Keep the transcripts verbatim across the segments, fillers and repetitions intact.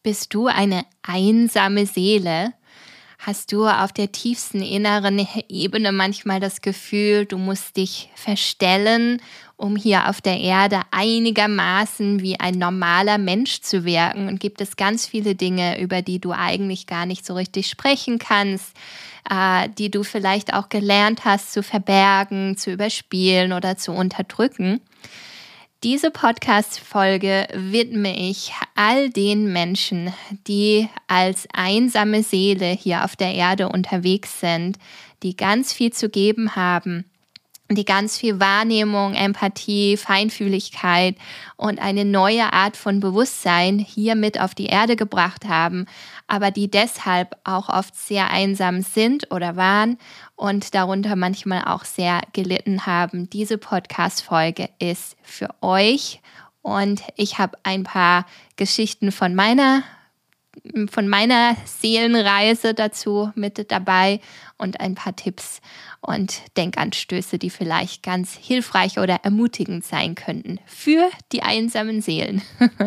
Bist du eine einsame Seele? Hast du auf der tiefsten inneren Ebene manchmal das Gefühl, du musst dich verstellen, um hier auf der Erde einigermaßen wie ein normaler Mensch zu wirken? Und gibt es ganz viele Dinge, über die du eigentlich gar nicht so richtig sprechen kannst, äh, die du vielleicht auch gelernt hast zu verbergen, zu überspielen oder zu unterdrücken? Diese Podcast-Folge widme ich all den Menschen, die als einsame Seele hier auf der Erde unterwegs sind, die ganz viel zu geben haben, die ganz viel Wahrnehmung, Empathie, Feinfühligkeit und eine neue Art von Bewusstsein hier mit auf die Erde gebracht haben, aber die deshalb auch oft sehr einsam sind oder waren und darunter manchmal auch sehr gelitten haben. Diese Podcast-Folge ist für euch und ich habe ein paar Geschichten von meiner von meiner Seelenreise dazu mit dabei und ein paar Tipps und Denkanstöße, die vielleicht ganz hilfreich oder ermutigend sein könnten für die einsamen Seelen.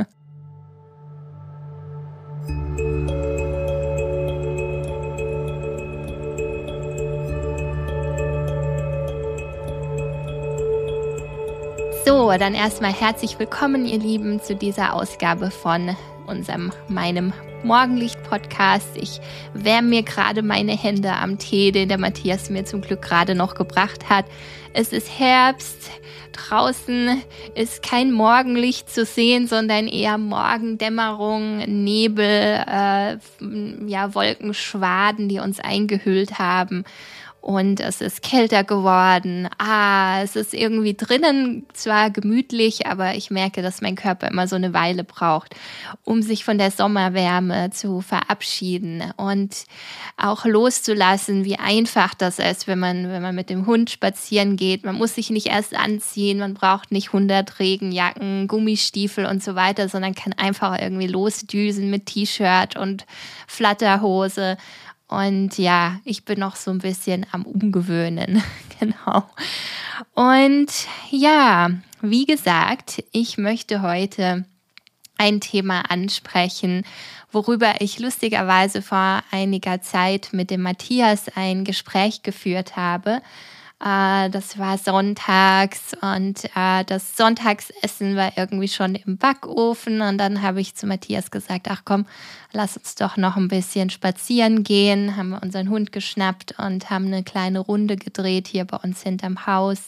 So, dann erstmal herzlich willkommen, ihr Lieben, zu dieser Ausgabe von unserem, meinem Morgenlicht-Podcast. Ich wärme mir gerade meine Hände am Tee, den der Matthias mir zum Glück gerade noch gebracht hat. Es ist Herbst, draußen ist kein Morgenlicht zu sehen, sondern eher Morgendämmerung, Nebel, äh, ja, Wolkenschwaden, die uns eingehüllt haben. Und es ist kälter geworden. Ah, es ist irgendwie drinnen zwar gemütlich, aber ich merke, dass mein Körper immer so eine Weile braucht, um sich von der Sommerwärme zu verabschieden und auch loszulassen, wie einfach das ist, wenn man, wenn man mit dem Hund spazieren geht. Man muss sich nicht erst anziehen, man braucht nicht hundert Regenjacken, Gummistiefel und so weiter, sondern kann einfach irgendwie losdüsen mit T-Shirt und Flatterhose. Und ja, ich bin noch so ein bisschen am Umgewöhnen, genau. Und ja, wie gesagt, ich möchte heute ein Thema ansprechen, worüber ich lustigerweise vor einiger Zeit mit dem Matthias ein Gespräch geführt habe. Das war sonntags und äh, das Sonntagsessen war irgendwie schon im Backofen und dann habe ich zu Matthias gesagt, ach komm, lass uns doch noch ein bisschen spazieren gehen, haben wir unseren Hund geschnappt und haben eine kleine Runde gedreht hier bei uns hinterm Haus.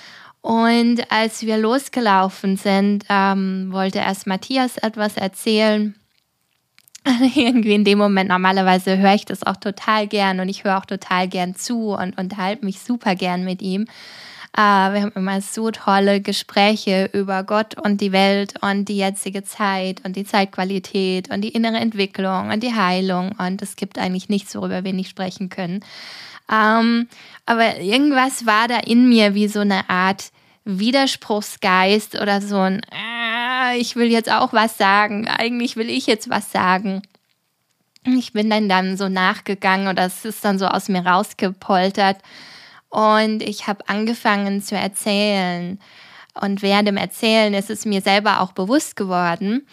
Und als wir losgelaufen sind, ähm, wollte erst Matthias etwas erzählen. Irgendwie in dem Moment, normalerweise höre ich das auch total gern und ich höre auch total gern zu und unterhalte mich super gern mit ihm. Äh, wir haben immer so tolle Gespräche über Gott und die Welt und die jetzige Zeit und die Zeitqualität und die innere Entwicklung und die Heilung und es gibt eigentlich nichts, worüber wir nicht sprechen können. Ähm, aber irgendwas war da in mir wie so eine Art Widerspruchsgeist oder so ein ich will jetzt auch was sagen, eigentlich will ich jetzt was sagen. Ich bin dann dann so nachgegangen oder es ist dann so aus mir rausgepoltert und ich habe angefangen zu erzählen. Und während dem Erzählen ist es mir selber auch bewusst geworden,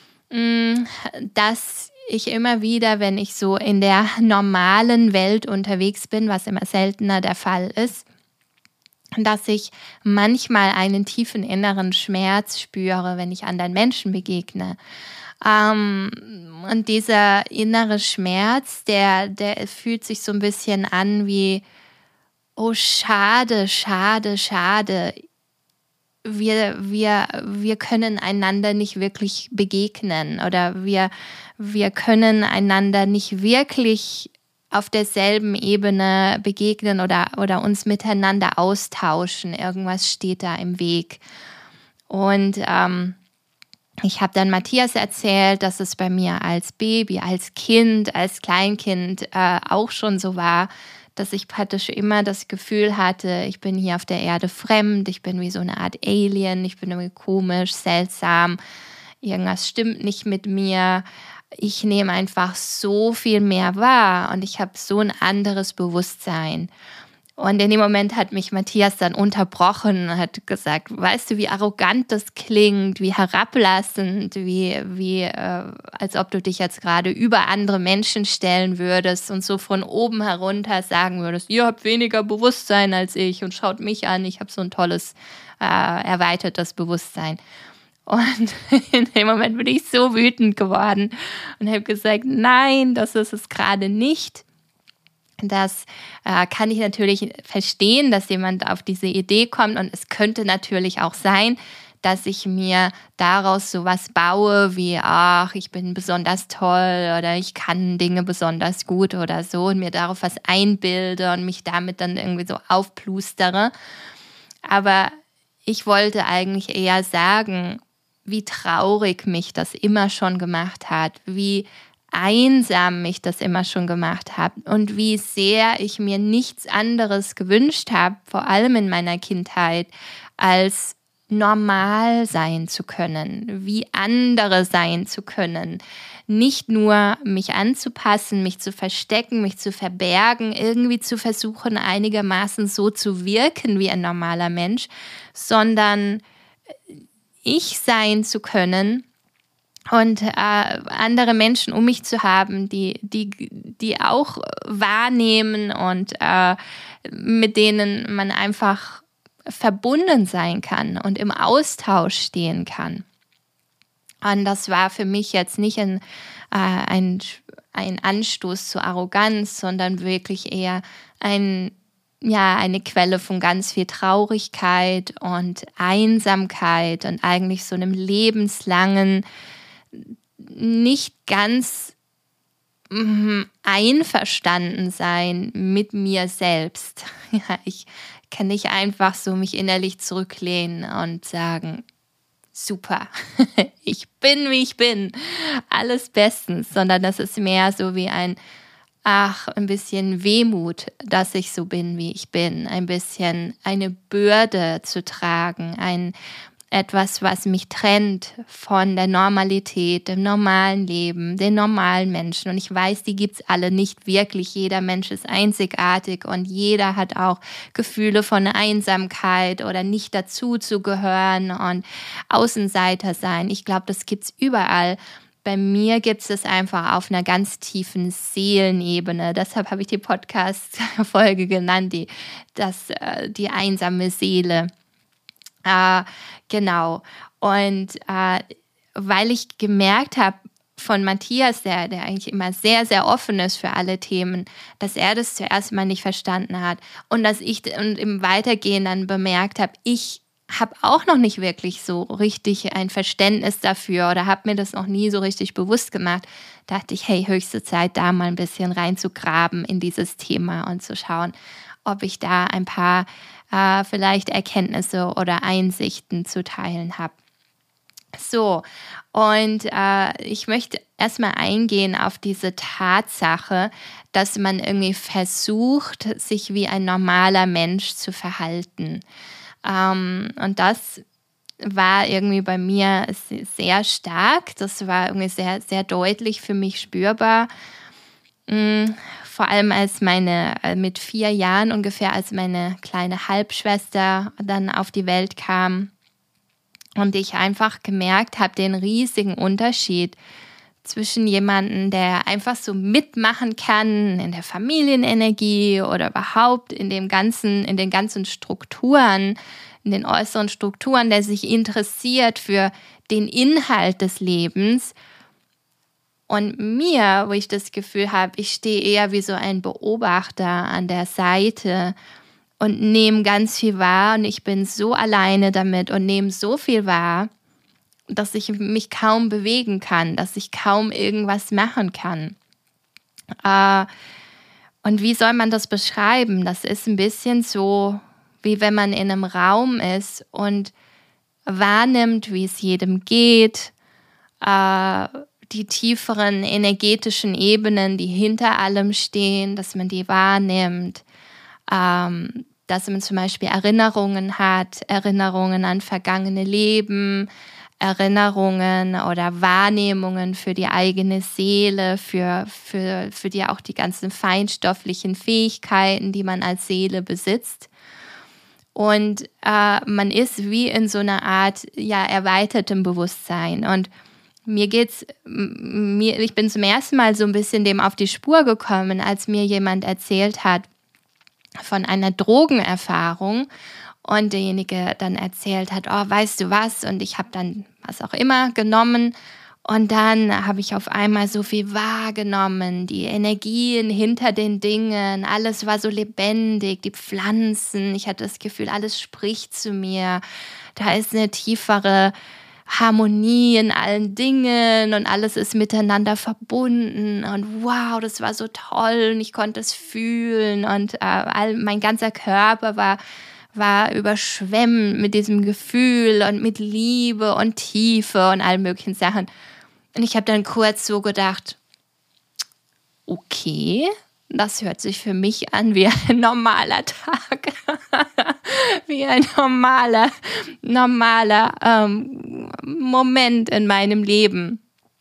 dass ich immer wieder, wenn ich so in der normalen Welt unterwegs bin, was immer seltener der Fall ist, dass ich manchmal einen tiefen inneren Schmerz spüre, wenn ich anderen Menschen begegne. Ähm, und dieser innere Schmerz, der, der fühlt sich so ein bisschen an wie, oh schade, schade, schade. Wir, wir, wir können einander nicht wirklich begegnen oder wir, wir können einander nicht wirklich auf derselben Ebene begegnen oder, oder uns miteinander austauschen. Irgendwas steht da im Weg. Und ähm, ich habe dann Matthias erzählt, dass es bei mir als Baby, als Kind, als Kleinkind äh, auch schon so war, dass ich praktisch immer das Gefühl hatte, ich bin hier auf der Erde fremd, ich bin wie so eine Art Alien, ich bin irgendwie komisch, seltsam, irgendwas stimmt nicht mit mir. Ich nehme einfach so viel mehr wahr und ich habe so ein anderes Bewusstsein. Und in dem Moment hat mich Matthias dann unterbrochen und hat gesagt, weißt du, wie arrogant das klingt, wie herablassend, wie, wie äh, als ob du dich jetzt gerade über andere Menschen stellen würdest und so von oben herunter sagen würdest, ihr habt weniger Bewusstsein als ich und schaut mich an, ich habe so ein tolles, äh, erweitertes Bewusstsein. Und in dem Moment bin ich so wütend geworden und habe gesagt, nein, das ist es gerade nicht. Das äh, kann ich natürlich verstehen, dass jemand auf diese Idee kommt, und es könnte natürlich auch sein, dass ich mir daraus sowas baue wie, ach, ich bin besonders toll oder ich kann Dinge besonders gut oder so und mir darauf was einbilde und mich damit dann irgendwie so aufplustere. Aber ich wollte eigentlich eher sagen, wie traurig mich das immer schon gemacht hat, wie einsam mich das immer schon gemacht habe und wie sehr ich mir nichts anderes gewünscht habe, vor allem in meiner Kindheit, als normal sein zu können, wie andere sein zu können. Nicht nur mich anzupassen, mich zu verstecken, mich zu verbergen, irgendwie zu versuchen, einigermaßen so zu wirken wie ein normaler Mensch, sondern ich sein zu können, und äh, andere Menschen um mich zu haben, die, die, die auch wahrnehmen und äh, mit denen man einfach verbunden sein kann und im Austausch stehen kann. Und das war für mich jetzt nicht ein, äh, ein, ein Anstoß zur Arroganz, sondern wirklich eher ein, ja, eine Quelle von ganz viel Traurigkeit und Einsamkeit und eigentlich so einem lebenslangen, nicht ganz mm, einverstanden sein mit mir selbst. Ja, ich kann nicht einfach so mich innerlich zurücklehnen und sagen, super, ich bin, wie ich bin, alles bestens, sondern das ist mehr so wie ein, ach, ein bisschen Wehmut, dass ich so bin, wie ich bin, ein bisschen eine Bürde zu tragen, ein etwas, was mich trennt von der Normalität, dem normalen Leben, den normalen Menschen. Und ich weiß, die gibt's alle nicht wirklich. Jeder Mensch ist einzigartig und jeder hat auch Gefühle von Einsamkeit oder nicht dazu zu gehören und Außenseiter sein. Ich glaube, das gibt's überall. Bei mir gibt es es einfach auf einer ganz tiefen Seelenebene. Deshalb habe ich die Podcast-Folge genannt, die, das, die einsame Seele. Äh, genau. Und äh, weil ich gemerkt habe von Matthias, der, der eigentlich immer sehr, sehr offen ist für alle Themen, dass er das zuerst mal nicht verstanden hat und dass ich und im Weitergehen dann bemerkt habe, ich habe auch noch nicht wirklich so richtig ein Verständnis dafür oder habe mir das noch nie so richtig bewusst gemacht, dachte ich, hey, höchste Zeit, da mal ein bisschen reinzugraben in dieses Thema und zu schauen, ob ich da ein paar äh, vielleicht Erkenntnisse oder Einsichten zu teilen habe. So, und äh, ich möchte erstmal eingehen auf diese Tatsache, dass man irgendwie versucht, sich wie ein normaler Mensch zu verhalten. Ähm, und das war irgendwie bei mir sehr stark. Das war irgendwie sehr, sehr deutlich für mich spürbar. Mhm. Vor allem als meine, mit vier Jahren ungefähr, als meine kleine Halbschwester dann auf die Welt kam und ich einfach gemerkt habe, den riesigen Unterschied zwischen jemandem, der einfach so mitmachen kann in der Familienenergie oder überhaupt in dem ganzen, in den ganzen Strukturen, in den äußeren Strukturen, der sich interessiert für den Inhalt des Lebens. Und mir, wo ich das Gefühl habe, ich stehe eher wie so ein Beobachter an der Seite und nehme ganz viel wahr und ich bin so alleine damit und nehme so viel wahr, dass ich mich kaum bewegen kann, dass ich kaum irgendwas machen kann. Äh, und wie soll man das beschreiben? Das ist ein bisschen so, wie wenn man in einem Raum ist und wahrnimmt, wie es jedem geht, äh, die tieferen energetischen Ebenen, die hinter allem stehen, dass man die wahrnimmt, ähm, dass man zum Beispiel Erinnerungen hat, Erinnerungen an vergangene Leben, Erinnerungen oder Wahrnehmungen für die eigene Seele, für, für, für die auch die ganzen feinstofflichen Fähigkeiten, die man als Seele besitzt. Und äh, man ist wie in so einer Art ja, erweitertem Bewusstsein. Und mir geht's, mir, ich bin zum ersten Mal so ein bisschen dem auf die Spur gekommen, als mir jemand erzählt hat von einer Drogenerfahrung und derjenige dann erzählt hat, oh, weißt du was? Und ich habe dann was auch immer genommen und dann habe ich auf einmal so viel wahrgenommen, die Energien hinter den Dingen, alles war so lebendig, die Pflanzen, ich hatte das Gefühl, alles spricht zu mir, da ist eine tiefere Harmonie in allen Dingen und alles ist miteinander verbunden und wow, das war so toll und ich konnte es fühlen und äh, all, mein ganzer Körper war, war überschwemmt mit diesem Gefühl und mit Liebe und Tiefe und allen möglichen Sachen. Und ich habe dann kurz so gedacht, okay, das hört sich für mich an wie ein normaler Tag, wie ein normaler, normaler ähm, Moment in meinem Leben.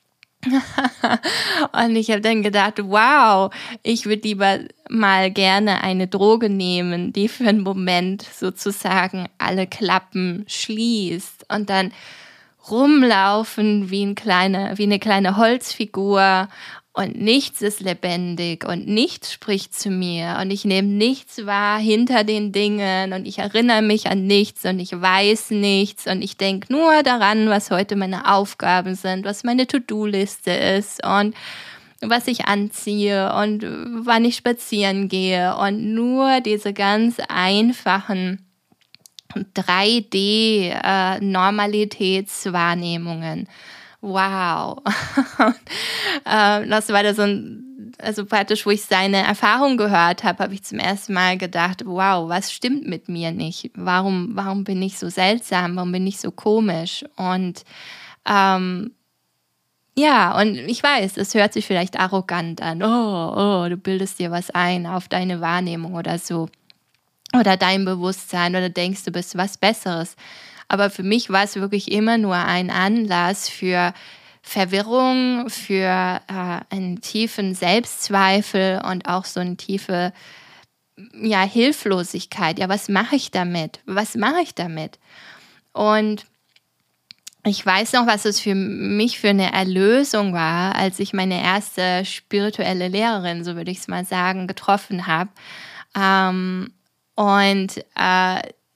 Und ich habe dann gedacht, wow, ich würde lieber mal gerne eine Droge nehmen, die für einen Moment sozusagen alle Klappen schließt und dann rumlaufen wie, ein kleine, wie eine kleine Holzfigur und nichts ist lebendig und nichts spricht zu mir und ich nehme nichts wahr hinter den Dingen und ich erinnere mich an nichts und ich weiß nichts und ich denke nur daran, was heute meine Aufgaben sind, was meine To-Do-Liste ist und was ich anziehe und wann ich spazieren gehe und nur diese ganz einfachen drei D-Normalitätswahrnehmungen. Wow. Das war da so ein, also praktisch, wo ich seine Erfahrung gehört habe, habe ich zum ersten Mal gedacht, wow, was stimmt mit mir nicht? Warum, warum bin ich so seltsam? Warum bin ich so komisch? Und ähm, ja, und ich weiß, es hört sich vielleicht arrogant an. Oh, oh, du bildest dir was ein auf deine Wahrnehmung oder so. Oder dein Bewusstsein oder denkst, du bist was Besseres. Aber für mich war es wirklich immer nur ein Anlass für Verwirrung, für äh, einen tiefen Selbstzweifel und auch so eine tiefe ja, Hilflosigkeit. Ja, was mache ich damit? Was mache ich damit? Und ich weiß noch, was es für mich für eine Erlösung war, als ich meine erste spirituelle Lehrerin, so würde ich es mal sagen, getroffen habe. Ähm, und äh,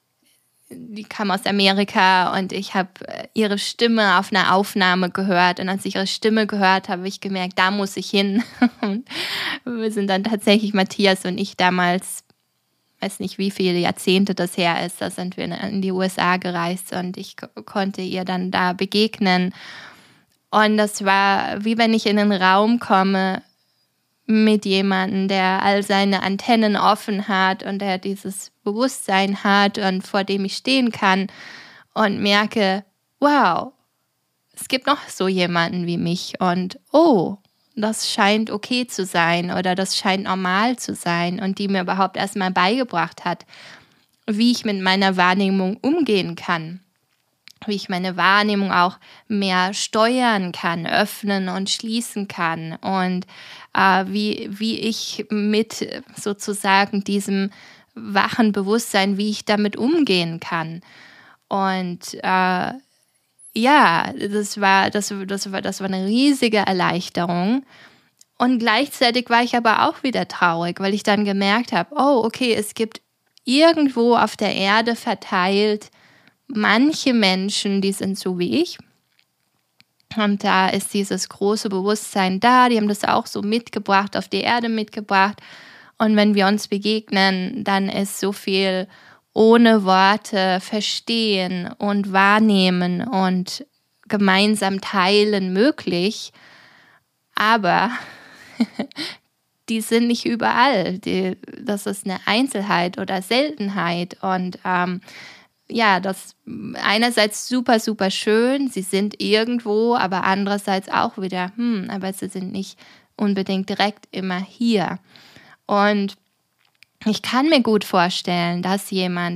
die kam aus Amerika und ich habe ihre Stimme auf einer Aufnahme gehört. Und als ich ihre Stimme gehört habe, habe ich gemerkt, da muss ich hin. Und wir sind dann tatsächlich, Matthias und ich damals, weiß nicht, wie viele Jahrzehnte das her ist, da sind wir in die U S A gereist und ich k- konnte ihr dann da begegnen. Und das war, wie wenn ich in einen Raum komme mit jemandem, der all seine Antennen offen hat und der dieses Bewusstsein hat und vor dem ich stehen kann und merke, wow, es gibt noch so jemanden wie mich und oh, das scheint okay zu sein oder das scheint normal zu sein und die mir überhaupt erstmal beigebracht hat, wie ich mit meiner Wahrnehmung umgehen kann, wie ich meine Wahrnehmung auch mehr steuern kann, öffnen und schließen kann und äh, wie, wie ich mit sozusagen diesem wachen Bewusstsein, wie ich damit umgehen kann. Und äh, ja, das war, das, das, war, das war eine riesige Erleichterung. Und gleichzeitig war ich aber auch wieder traurig, weil ich dann gemerkt habe, oh, okay, es gibt irgendwo auf der Erde verteilt manche Menschen, die sind so wie ich. Und da ist dieses große Bewusstsein da, die haben das auch so mitgebracht, auf die Erde mitgebracht. Und wenn wir uns begegnen, dann ist so viel ohne Worte verstehen und wahrnehmen und gemeinsam teilen möglich. Aber die sind nicht überall. Die, das ist eine Einzelheit oder Seltenheit. Und ähm, ja, das einerseits super, super schön. Sie sind irgendwo, aber andererseits auch wieder, hm, aber sie sind nicht unbedingt direkt immer hier. Und ich kann mir gut vorstellen, dass jemand,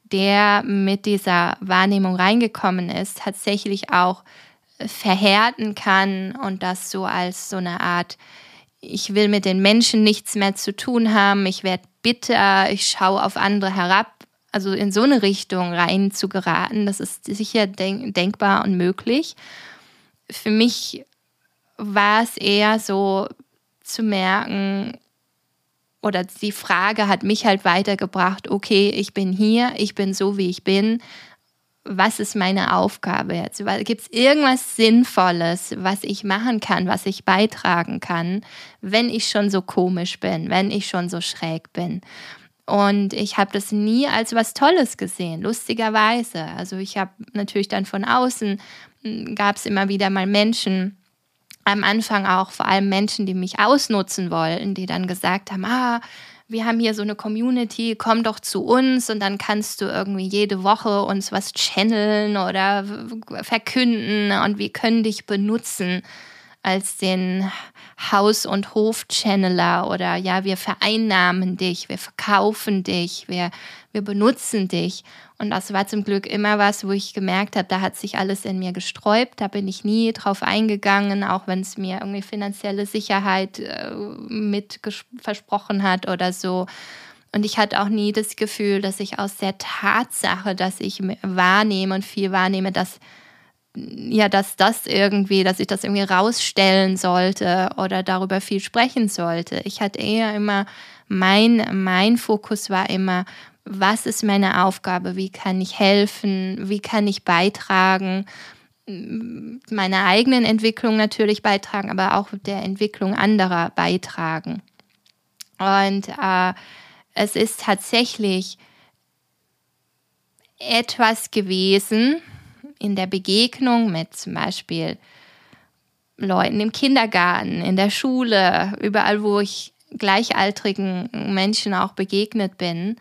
der mit dieser Wahrnehmung reingekommen ist, tatsächlich auch verhärten kann und das so als so eine Art, ich will mit den Menschen nichts mehr zu tun haben, ich werde bitter, ich schaue auf andere herab, also in so eine Richtung rein zu geraten, das ist sicher denk- denkbar und möglich. Für mich war es eher so zu merken, oder die Frage hat mich halt weitergebracht, okay, ich bin hier, ich bin so, wie ich bin, was ist meine Aufgabe jetzt? Gibt es irgendwas Sinnvolles, was ich machen kann, was ich beitragen kann, wenn ich schon so komisch bin, wenn ich schon so schräg bin? Und ich habe das nie als was Tolles gesehen, lustigerweise. Also ich habe natürlich dann von außen, gab es immer wieder mal Menschen, am Anfang auch vor allem Menschen, die mich ausnutzen wollten, die dann gesagt haben, ah, wir haben hier so eine Community, komm doch zu uns und dann kannst du irgendwie jede Woche uns was channeln oder verkünden und wir können dich benutzen als den Haus- und Hof-Channeler oder ja, wir vereinnahmen dich, wir verkaufen dich, wir, wir benutzen dich. Und das war zum Glück immer was, wo ich gemerkt habe, da hat sich alles in mir gesträubt, da bin ich nie drauf eingegangen, auch wenn es mir irgendwie finanzielle Sicherheit äh, mit ges- versprochen hat oder so. Und ich hatte auch nie das Gefühl, dass ich aus der Tatsache, dass ich wahrnehme und viel wahrnehme, dass ja, dass das irgendwie, dass ich das irgendwie rausstellen sollte oder darüber viel sprechen sollte. Ich hatte eher immer, mein, mein Fokus war immer, was ist meine Aufgabe, wie kann ich helfen, wie kann ich beitragen, meiner eigenen Entwicklung natürlich beitragen, aber auch der Entwicklung anderer beitragen. Und äh, es ist tatsächlich etwas gewesen, in der Begegnung mit zum Beispiel Leuten im Kindergarten, in der Schule, überall, wo ich gleichaltrigen Menschen auch begegnet bin,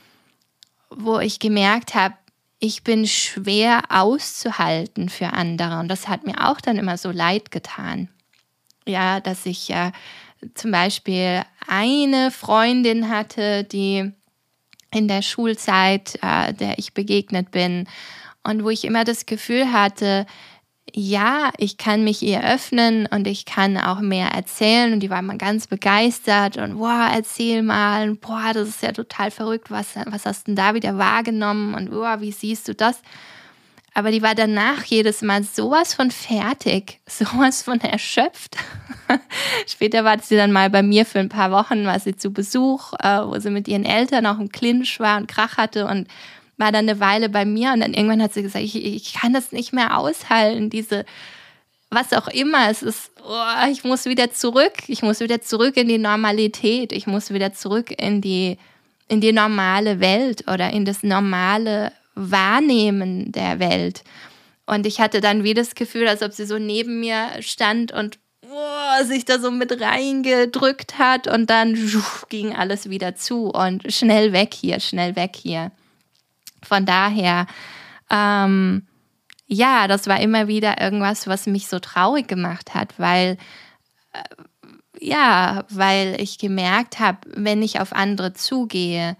wo ich gemerkt habe, ich bin schwer auszuhalten für andere. Und das hat mir auch dann immer so leid getan. Ja, dass ich äh, zum Beispiel eine Freundin hatte, die in der Schulzeit, äh, der ich begegnet bin, und wo ich immer das Gefühl hatte, ja, ich kann mich ihr öffnen und ich kann auch mehr erzählen. Und die war immer ganz begeistert und boah, erzähl mal. Und, boah, das ist ja total verrückt. Was, was hast du denn da wieder wahrgenommen? Und boah, wie siehst du das? Aber die war danach jedes Mal sowas von fertig, sowas von erschöpft. Später war sie dann mal bei mir für ein paar Wochen, war sie zu Besuch, wo sie mit ihren Eltern auch im Clinch war und Krach hatte und war dann eine Weile bei mir und dann irgendwann hat sie gesagt, ich, ich kann das nicht mehr aushalten, diese, was auch immer, es ist, oh, ich muss wieder zurück, ich muss wieder zurück in die Normalität, ich muss wieder zurück in die, in die normale Welt oder in das normale Wahrnehmen der Welt. Und ich hatte dann wieder das Gefühl, als ob sie so neben mir stand und oh, sich da so mit reingedrückt hat und dann ging alles wieder zu und schnell weg hier, schnell weg hier. Von daher, ähm, ja, das war immer wieder irgendwas, was mich so traurig gemacht hat, weil, äh, ja, weil ich gemerkt habe, wenn ich auf andere zugehe,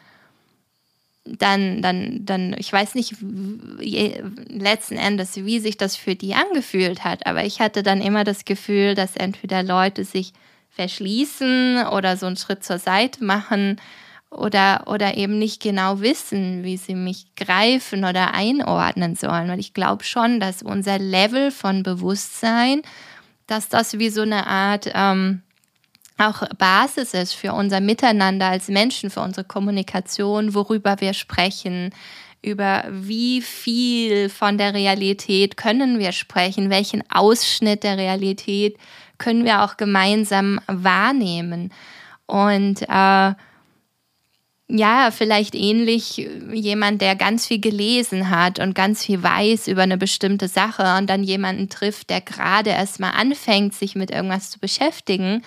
dann, dann, dann, ich weiß nicht je, letzten Endes, wie sich das für die angefühlt hat, aber ich hatte dann immer das Gefühl, dass entweder Leute sich verschließen oder so einen Schritt zur Seite machen, Oder, oder eben nicht genau wissen, wie sie mich greifen oder einordnen sollen. Weil ich glaube schon, dass unser Level von Bewusstsein, dass das wie so eine Art ähm, auch Basis ist für unser Miteinander als Menschen, für unsere Kommunikation, worüber wir sprechen, über wie viel von der Realität können wir sprechen, welchen Ausschnitt der Realität können wir auch gemeinsam wahrnehmen. Und äh, ja, vielleicht ähnlich jemand, der ganz viel gelesen hat und ganz viel weiß über eine bestimmte Sache und dann jemanden trifft, der gerade erst mal anfängt, sich mit irgendwas zu beschäftigen.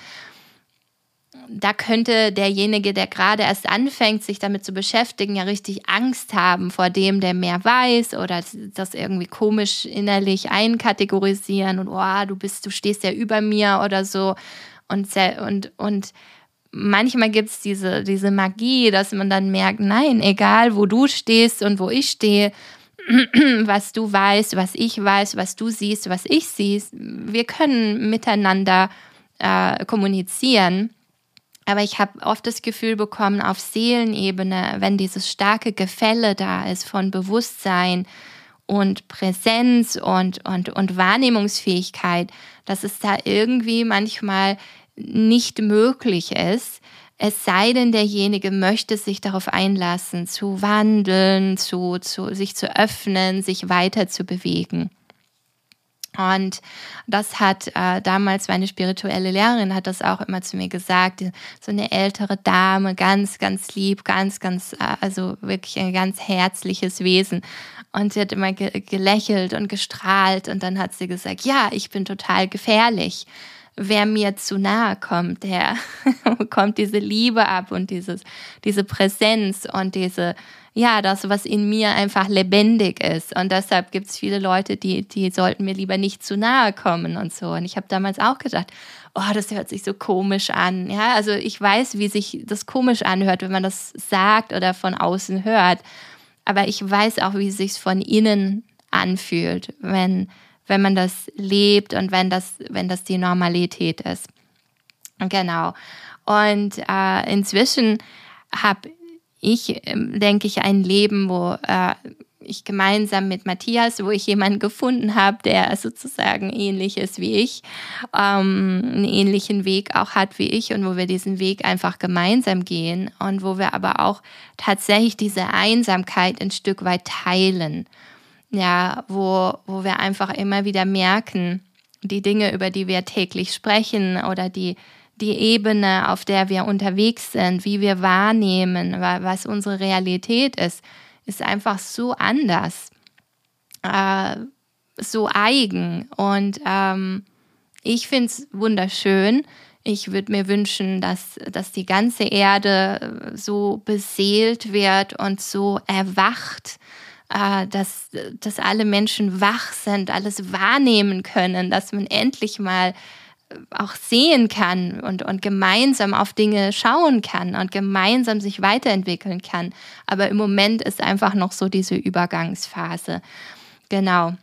Da könnte derjenige, der gerade erst anfängt, sich damit zu beschäftigen, ja richtig Angst haben vor dem, der mehr weiß oder das irgendwie komisch innerlich einkategorisieren und oh, du bist, du stehst ja über mir oder so und, und, und manchmal gibt es diese, diese Magie, dass man dann merkt, nein, egal wo du stehst und wo ich stehe, was du weißt, was ich weiß, was du siehst, was ich sehe, wir können miteinander äh, kommunizieren. Aber ich habe oft das Gefühl bekommen, auf Seelenebene, wenn dieses starke Gefälle da ist von Bewusstsein und Präsenz und, und, und Wahrnehmungsfähigkeit, dass es da irgendwie manchmal nicht möglich ist, es sei denn, derjenige möchte sich darauf einlassen, zu wandeln, zu, zu, sich zu öffnen, sich weiter zu bewegen. Und das hat äh, damals meine spirituelle Lehrerin hat das auch immer zu mir gesagt, so eine ältere Dame, ganz, ganz lieb, ganz, ganz, äh, also wirklich ein ganz herzliches Wesen. Und sie hat immer ge- gelächelt und gestrahlt und dann hat sie gesagt, ja, ich bin total gefährlich. Wer mir zu nahe kommt, der bekommt diese Liebe ab und dieses, diese Präsenz und diese, ja, das, was in mir einfach lebendig ist. Und deshalb gibt es viele Leute, die, die sollten mir lieber nicht zu nahe kommen und so. Und ich habe damals auch gedacht, oh, das hört sich so komisch an. Ja, also ich weiß, wie sich das komisch anhört, wenn man das sagt oder von außen hört. Aber ich weiß auch, wie es sich von innen anfühlt, wenn wenn man das lebt und wenn das, wenn das die Normalität ist. Genau. Und äh, inzwischen habe ich, denke ich, ein Leben, wo äh, ich gemeinsam mit Matthias, wo ich jemanden gefunden habe, der sozusagen ähnlich ist wie ich, ähm, einen ähnlichen Weg auch hat wie ich und wo wir diesen Weg einfach gemeinsam gehen und wo wir aber auch tatsächlich diese Einsamkeit ein Stück weit teilen. Ja, wo, wo wir einfach immer wieder merken, die Dinge, über die wir täglich sprechen oder die, die Ebene, auf der wir unterwegs sind, wie wir wahrnehmen, was unsere Realität ist, ist einfach so anders, äh, so eigen. Und ähm, ich finde es wunderschön. Ich würde mir wünschen, dass, dass die ganze Erde so beseelt wird und so erwacht, Dass, dass alle Menschen wach sind, alles wahrnehmen können, dass man endlich mal auch sehen kann und, und gemeinsam auf Dinge schauen kann und gemeinsam sich weiterentwickeln kann. Aber im Moment ist einfach noch so diese Übergangsphase. Genau.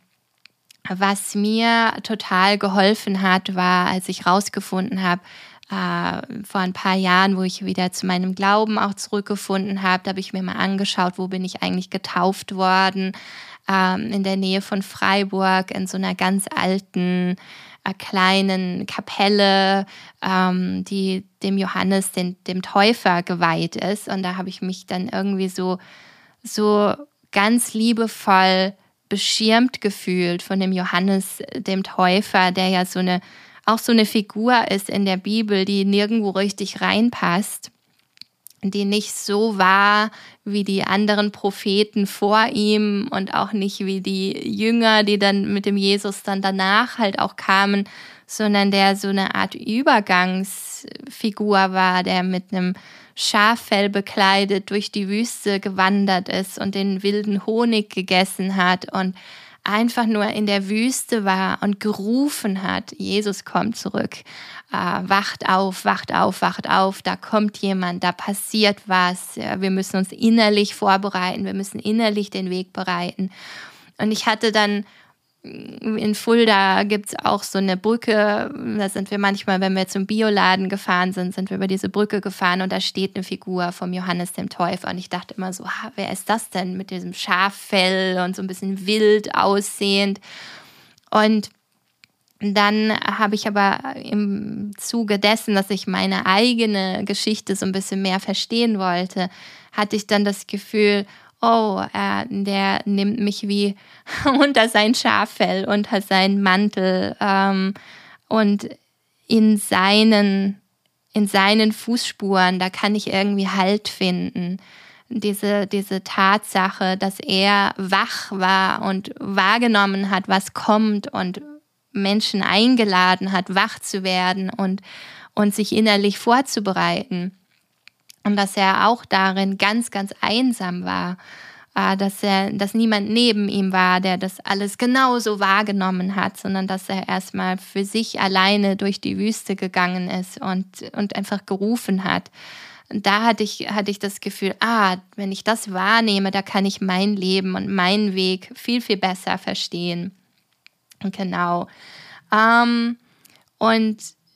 Was mir total geholfen hat, war, als ich rausgefunden habe, Uh, vor ein paar Jahren, wo ich wieder zu meinem Glauben auch zurückgefunden habe, da habe ich mir mal angeschaut, wo bin ich eigentlich getauft worden, ähm, in der Nähe von Freiburg, in so einer ganz alten, äh, kleinen Kapelle, ähm, die dem Johannes, den, dem Täufer, geweiht ist. Und da habe ich mich dann irgendwie so, so ganz liebevoll beschirmt gefühlt von dem Johannes, dem Täufer, der ja so eine auch so eine Figur ist in der Bibel, die nirgendwo richtig reinpasst, die nicht so war wie die anderen Propheten vor ihm und auch nicht wie die Jünger, die dann mit dem Jesus dann danach halt auch kamen, sondern der so eine Art Übergangsfigur war, der mit einem Schaffell bekleidet durch die Wüste gewandert ist und den wilden Honig gegessen hat und einfach nur in der Wüste war und gerufen hat, Jesus kommt zurück, äh, wacht auf, wacht auf, wacht auf, da kommt jemand, da passiert was, ja, wir müssen uns innerlich vorbereiten, wir müssen innerlich den Weg bereiten. Und ich hatte dann, in Fulda gibt es auch so eine Brücke, da sind wir manchmal, wenn wir zum Bioladen gefahren sind, sind wir über diese Brücke gefahren und da steht eine Figur vom Johannes dem Täufer und ich dachte immer so, ha, wer ist das denn mit diesem Schaffell und so ein bisschen wild aussehend? Und dann habe ich aber im Zuge dessen, dass ich meine eigene Geschichte so ein bisschen mehr verstehen wollte, hatte ich dann das Gefühl, oh, äh, der nimmt mich wie unter sein Schaffell, unter seinen Mantel ähm, und in seinen, in seinen Fußspuren, da kann ich irgendwie Halt finden. Diese, diese Tatsache, dass er wach war und wahrgenommen hat, was kommt und Menschen eingeladen hat, wach zu werden und, und sich innerlich vorzubereiten. Und dass er auch darin ganz, ganz einsam war. äh, dass er, dass niemand neben ihm war, der das alles genauso wahrgenommen hat, sondern dass er erstmal für sich alleine durch die Wüste gegangen ist und, und einfach gerufen hat. Und da hatte ich, hatte ich das Gefühl, ah, wenn ich das wahrnehme, da kann ich mein Leben und meinen Weg viel, viel besser verstehen. Genau. Ähm, und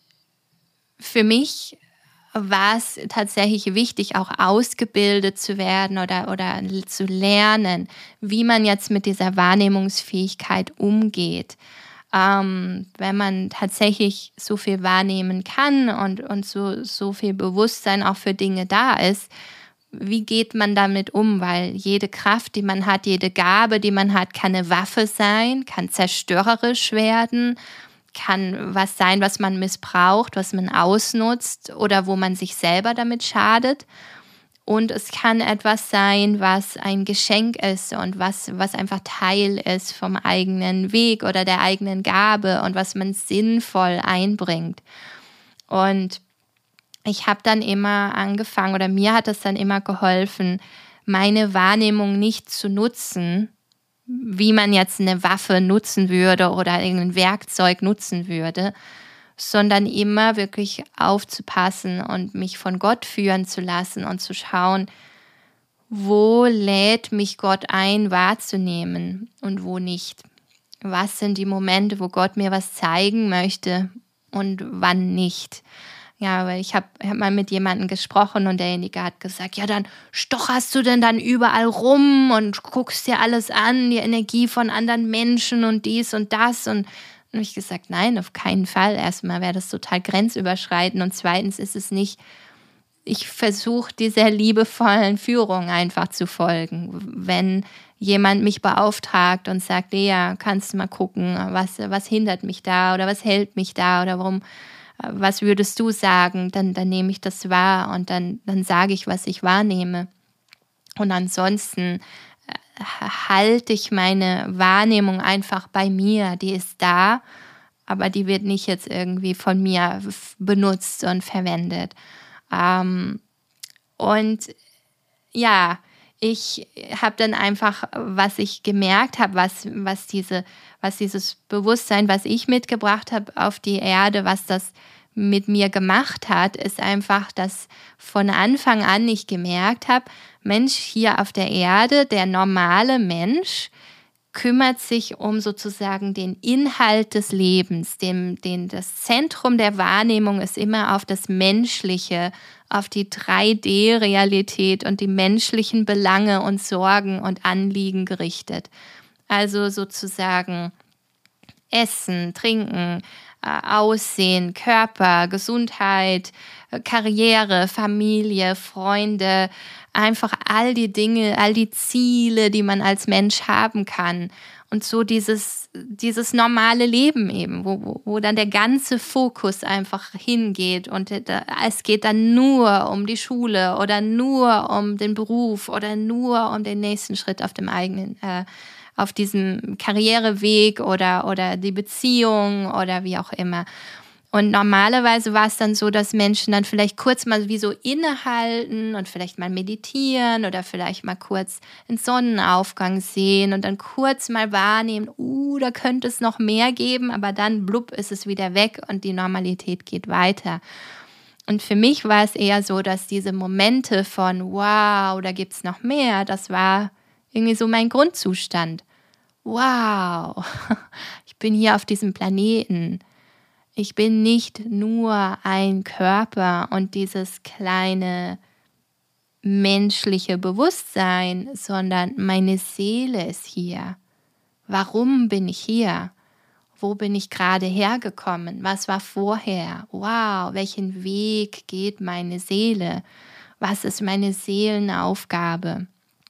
für mich war es tatsächlich wichtig, auch ausgebildet zu werden oder, oder zu lernen, wie man jetzt mit dieser Wahrnehmungsfähigkeit umgeht. Ähm, wenn man tatsächlich so viel wahrnehmen kann und, und so, so viel Bewusstsein auch für Dinge da ist, wie geht man damit um? Weil jede Kraft, die man hat, jede Gabe, die man hat, kann eine Waffe sein, kann zerstörerisch werden, kann was sein, was man missbraucht, was man ausnutzt oder wo man sich selber damit schadet. Und es kann etwas sein, was ein Geschenk ist und was, was einfach Teil ist vom eigenen Weg oder der eigenen Gabe und was man sinnvoll einbringt. Und ich habe dann immer angefangen, oder mir hat es dann immer geholfen, meine Wahrnehmung nicht zu nutzen, wie man jetzt eine Waffe nutzen würde oder irgendein Werkzeug nutzen würde, sondern immer wirklich aufzupassen und mich von Gott führen zu lassen und zu schauen, wo lädt mich Gott ein, wahrzunehmen und wo nicht. Was sind die Momente, wo Gott mir was zeigen möchte und wann nicht. Ja, weil ich habe hab mal mit jemandem gesprochen und derjenige hat gesagt, ja, dann stocherst du denn dann überall rum und guckst dir alles an, die Energie von anderen Menschen und dies und das. Und dann habe ich gesagt, nein, auf keinen Fall. Erstmal wäre das total grenzüberschreitend und zweitens ist es nicht, ich versuche dieser liebevollen Führung einfach zu folgen. Wenn jemand mich beauftragt und sagt, Lea, kannst du mal gucken, was, was hindert mich da oder was hält mich da oder warum, was würdest du sagen, dann, dann nehme ich das wahr und dann, dann sage ich, was ich wahrnehme. Und ansonsten halte ich meine Wahrnehmung einfach bei mir, die ist da, aber die wird nicht jetzt irgendwie von mir benutzt und verwendet. Ähm, und ja, ich habe dann einfach, was ich gemerkt habe, was, was, diese, was dieses Bewusstsein, was ich mitgebracht habe auf die Erde, was das mit mir gemacht hat, ist einfach, dass von Anfang an ich gemerkt habe, Mensch, hier auf der Erde, der normale Mensch kümmert sich um sozusagen den Inhalt des Lebens, dem, den, das Zentrum der Wahrnehmung ist immer auf das Menschliche, auf die drei D Realität und die menschlichen Belange und Sorgen und Anliegen gerichtet. Also sozusagen Essen, Trinken, Aussehen, Körper, Gesundheit, Karriere, Familie, Freunde, einfach all die Dinge, all die Ziele, die man als Mensch haben kann. Und so dieses, dieses normale Leben eben, wo, wo, wo dann der ganze Fokus einfach hingeht und es geht dann nur um die Schule oder nur um den Beruf oder nur um den nächsten Schritt auf dem eigenen, äh, auf diesem Karriereweg oder, oder die Beziehung oder wie auch immer. Und normalerweise war es dann so, dass Menschen dann vielleicht kurz mal wie so innehalten und vielleicht mal meditieren oder vielleicht mal kurz einen Sonnenaufgang sehen und dann kurz mal wahrnehmen, uh, da könnte es noch mehr geben, aber dann blub ist es wieder weg und die Normalität geht weiter. Und für mich war es eher so, dass diese Momente von wow, da gibt es noch mehr, das war irgendwie so mein Grundzustand. Wow, ich bin hier auf diesem Planeten. Ich bin nicht nur ein Körper und dieses kleine menschliche Bewusstsein, sondern meine Seele ist hier. Warum bin ich hier? Wo bin ich gerade hergekommen? Was war vorher? Wow, welchen Weg geht meine Seele? Was ist meine Seelenaufgabe?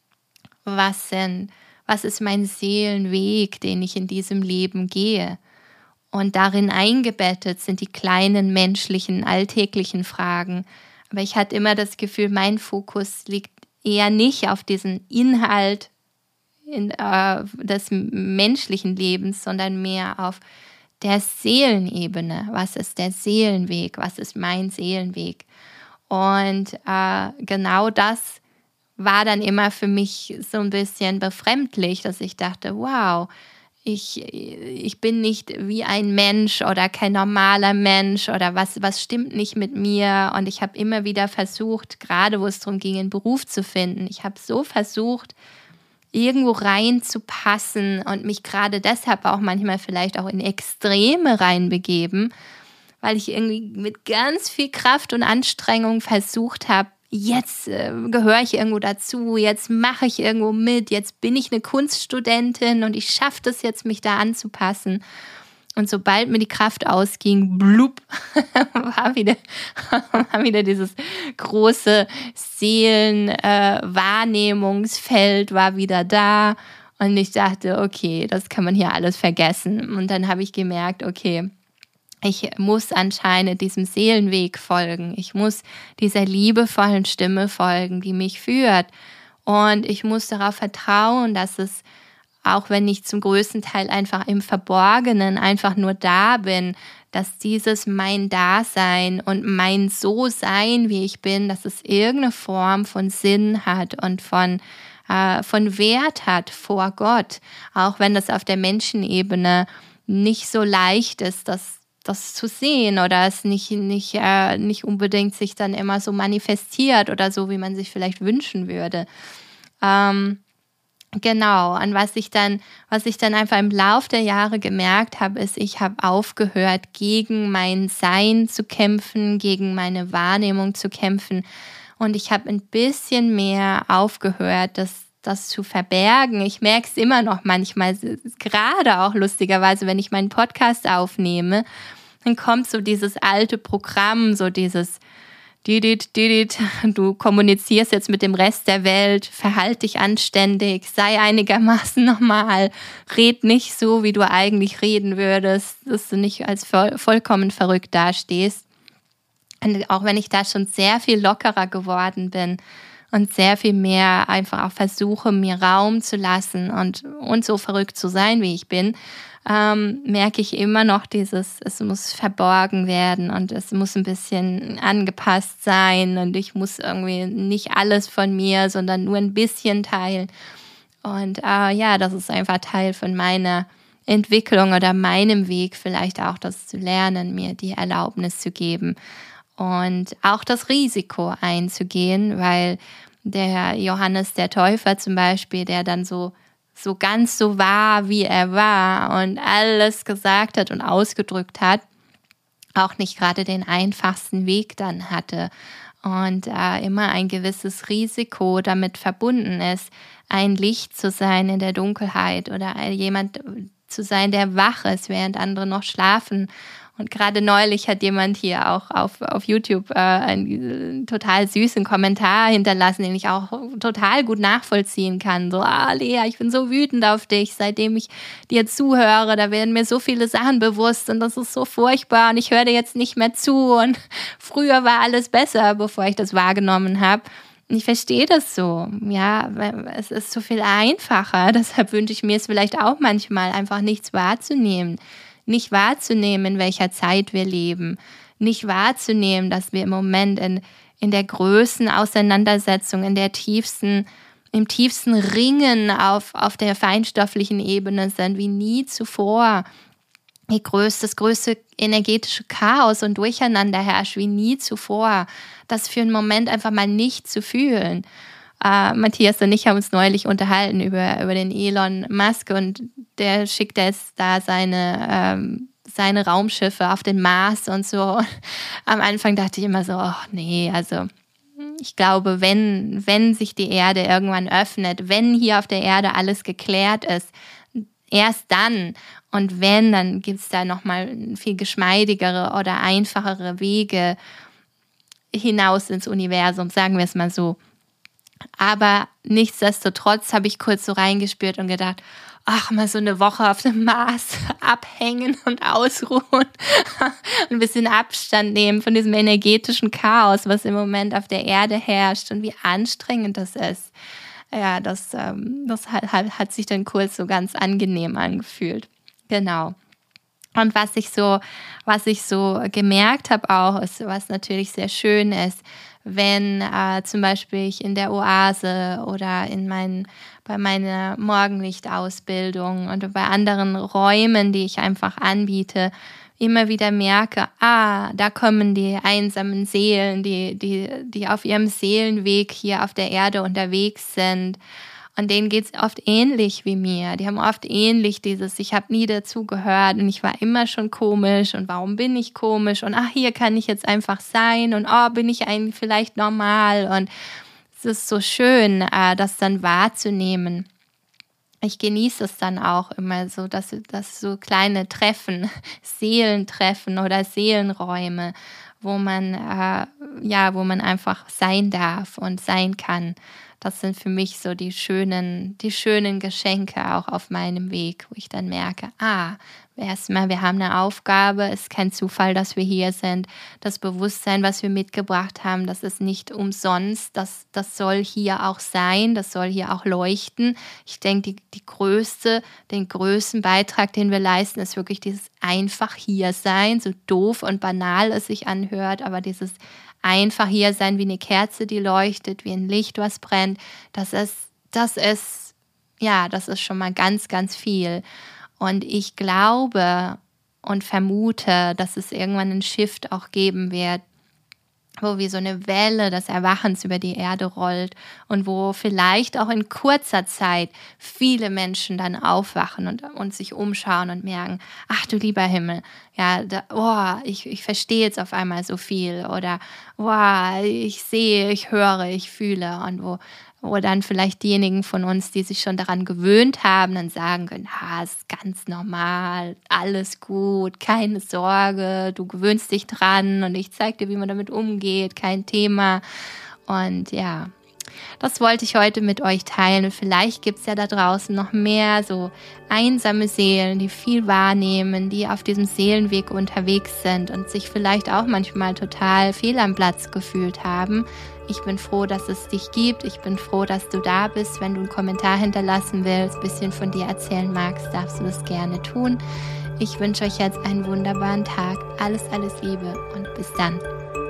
Was sind, was ist mein Seelenweg, den ich in diesem Leben gehe? Und darin eingebettet sind die kleinen menschlichen, alltäglichen Fragen. Aber ich hatte immer das Gefühl, mein Fokus liegt eher nicht auf diesen Inhalt in, äh, des menschlichen Lebens, sondern mehr auf der Seelenebene. Was ist der Seelenweg? Was ist mein Seelenweg? Und äh, genau das war dann immer für mich so ein bisschen befremdlich, dass ich dachte, wow, ich, ich bin nicht wie ein Mensch oder kein normaler Mensch oder was, was stimmt nicht mit mir. Und ich habe immer wieder versucht, gerade wo es darum ging, einen Beruf zu finden, ich habe so versucht, irgendwo reinzupassen und mich gerade deshalb auch manchmal vielleicht auch in Extreme reinbegeben, weil ich irgendwie mit ganz viel Kraft und Anstrengung versucht habe, jetzt äh, gehöre ich irgendwo dazu, jetzt mache ich irgendwo mit, jetzt bin ich eine Kunststudentin und ich schaffe das jetzt, mich da anzupassen. Und sobald mir die Kraft ausging, blub, war wieder, war wieder dieses große Seelenwahrnehmungsfeld äh, war wieder da. Und ich dachte, okay, das kann man hier alles vergessen. Und dann habe ich gemerkt, okay, ich muss anscheinend diesem Seelenweg folgen. Ich muss dieser liebevollen Stimme folgen, die mich führt. Und ich muss darauf vertrauen, dass es, auch wenn ich zum größten Teil einfach im Verborgenen einfach nur da bin, dass dieses mein Dasein und mein So-Sein, wie ich bin, dass es irgendeine Form von Sinn hat und von, äh, von Wert hat vor Gott. Auch wenn das auf der Menschenebene nicht so leicht ist, dass das zu sehen oder es nicht, nicht, äh, nicht unbedingt sich dann immer so manifestiert oder so, wie man sich vielleicht wünschen würde. Ähm, genau, und was ich dann, was ich dann einfach im Lauf der Jahre gemerkt habe, ist, ich habe aufgehört, gegen mein Sein zu kämpfen, gegen meine Wahrnehmung zu kämpfen und ich habe ein bisschen mehr aufgehört, das das zu verbergen. Ich merke es immer noch manchmal, gerade auch lustigerweise, wenn ich meinen Podcast aufnehme, dann kommt so dieses alte Programm, so dieses Didit, Didit, du kommunizierst jetzt mit dem Rest der Welt, verhalte dich anständig, sei einigermaßen normal, red nicht so, wie du eigentlich reden würdest, dass du nicht als voll, vollkommen verrückt dastehst. Und auch wenn ich da schon sehr viel lockerer geworden bin, und sehr viel mehr einfach auch versuche, mir Raum zu lassen und, und so verrückt zu sein, wie ich bin, ähm, merke ich immer noch dieses, es muss verborgen werden und es muss ein bisschen angepasst sein und ich muss irgendwie nicht alles von mir, sondern nur ein bisschen teilen. Und äh, ja, das ist einfach Teil von meiner Entwicklung oder meinem Weg, vielleicht auch das zu lernen, mir die Erlaubnis zu geben. Und auch das Risiko einzugehen, weil der Johannes der Täufer zum Beispiel, der dann so, so ganz so war, wie er war und alles gesagt hat und ausgedrückt hat, auch nicht gerade den einfachsten Weg dann hatte und äh, immer ein gewisses Risiko damit verbunden ist, ein Licht zu sein in der Dunkelheit oder jemand zu sein, der wach ist, während andere noch schlafen. Und gerade neulich hat jemand hier auch auf, auf YouTube äh, einen total süßen Kommentar hinterlassen, den ich auch total gut nachvollziehen kann. So, ah Lea, ich bin so wütend auf dich, seitdem ich dir zuhöre, da werden mir so viele Sachen bewusst und das ist so furchtbar und ich höre dir jetzt nicht mehr zu und früher war alles besser, bevor ich das wahrgenommen habe. Und ich verstehe das so, ja, es ist so viel einfacher, deshalb wünsche ich mir es vielleicht auch manchmal, einfach nichts wahrzunehmen. Nicht wahrzunehmen, in welcher Zeit wir leben. Nicht wahrzunehmen, dass wir im Moment in, in der größten Auseinandersetzung, in der tiefsten, im tiefsten Ringen auf, auf der feinstofflichen Ebene sind, wie nie zuvor. Die größte, das größte energetische Chaos und Durcheinander herrscht, wie nie zuvor. Das für einen Moment einfach mal nicht zu fühlen. Uh, Matthias und ich haben uns neulich unterhalten über, über den Elon Musk und der schickt jetzt da seine, ähm, seine Raumschiffe auf den Mars und so. Am Anfang dachte ich immer so, oh nee, also ich glaube, wenn, wenn sich die Erde irgendwann öffnet, wenn hier auf der Erde alles geklärt ist, erst dann und wenn, dann gibt es da nochmal viel geschmeidigere oder einfachere Wege hinaus ins Universum, sagen wir es mal so. Aber nichtsdestotrotz habe ich kurz so reingespürt und gedacht, ach, mal so eine Woche auf dem Mars abhängen und ausruhen und ein bisschen Abstand nehmen von diesem energetischen Chaos, was im Moment auf der Erde herrscht und wie anstrengend das ist. Ja, das, ähm, das hat, hat sich dann kurz so ganz angenehm angefühlt. Genau. Und was ich so, was ich so gemerkt habe auch, ist, was natürlich sehr schön ist, wenn äh, zum Beispiel ich in der Oase oder in mein, bei meiner Morgenlichtausbildung oder bei anderen Räumen, die ich einfach anbiete, immer wieder merke, ah, da kommen die einsamen Seelen, die, die, die auf ihrem Seelenweg hier auf der Erde unterwegs sind. Und denen geht's oft ähnlich wie mir. Die haben oft ähnlich dieses, ich habe nie dazugehört und ich war immer schon komisch und warum bin ich komisch und ach, hier kann ich jetzt einfach sein und oh, bin ich eigentlich vielleicht normal. Und es ist so schön, das dann wahrzunehmen. Ich genieße es dann auch immer so, dass, dass so kleine Treffen, Seelentreffen oder Seelenräume, wo man, äh, ja, wo man einfach sein darf und sein kann. Das sind für mich so die schönen, die schönen Geschenke auch auf meinem Weg, wo ich dann merke, ah, erstmal, wir haben eine Aufgabe, es ist kein Zufall, dass wir hier sind. Das Bewusstsein, was wir mitgebracht haben, das ist nicht umsonst, das, das soll hier auch sein, das soll hier auch leuchten. Ich denke, die, die größte, den größten Beitrag, den wir leisten, ist wirklich dieses einfach hier sein, so doof und banal es sich anhört, aber dieses einfach hier sein wie eine Kerze, die leuchtet, wie ein Licht, was brennt, das ist, das ist, ja, das ist schon mal ganz, ganz viel. Und ich glaube und vermute, dass es irgendwann einen Shift auch geben wird, wo wie so eine Welle des Erwachens über die Erde rollt und wo vielleicht auch in kurzer Zeit viele Menschen dann aufwachen und, und sich umschauen und merken, ach du lieber Himmel, ja, da, oh, ich, ich verstehe jetzt auf einmal so viel oder oh, ich sehe, ich höre, ich fühle und wo Wo dann vielleicht diejenigen von uns, die sich schon daran gewöhnt haben, dann sagen können, ah, es ist ganz normal, alles gut, keine Sorge, du gewöhnst dich dran und ich zeige dir, wie man damit umgeht, kein Thema. Und ja, das wollte ich heute mit euch teilen. Und vielleicht gibt es ja da draußen noch mehr so einsame Seelen, die viel wahrnehmen, die auf diesem Seelenweg unterwegs sind und sich vielleicht auch manchmal total fehl am Platz gefühlt haben. Ich bin froh, dass es dich gibt. Ich bin froh, dass du da bist. Wenn du einen Kommentar hinterlassen willst, ein bisschen von dir erzählen magst, darfst du das gerne tun. Ich wünsche euch jetzt einen wunderbaren Tag. Alles, alles Liebe und bis dann.